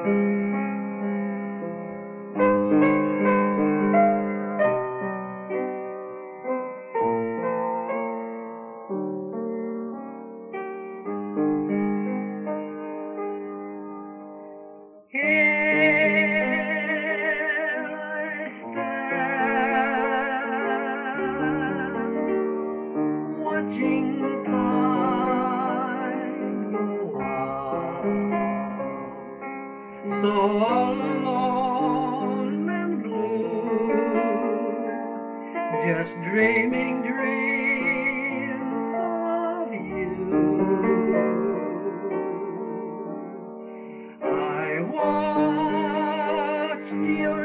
Watching the tide go out, so alone and blue, just dreaming dreams of you. I watched your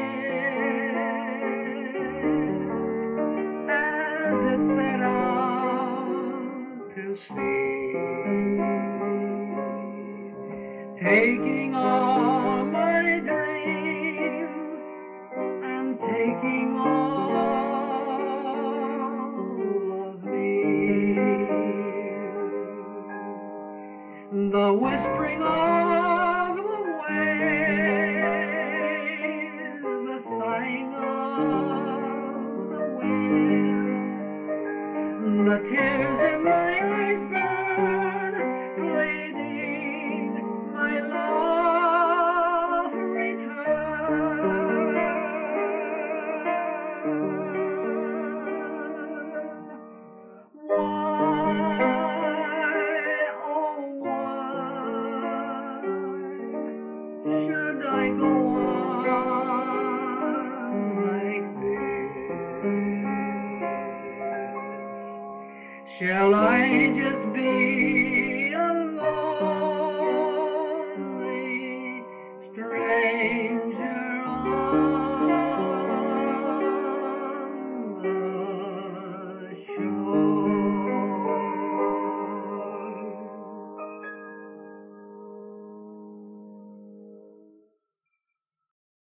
ship as it set out to sea, taking all my dreams and taking all of me. The whispering of the waves, the sighing of the wind, the tears in my eyes burn, pleading my love return. Why, oh why should I go on like this? Shall I just be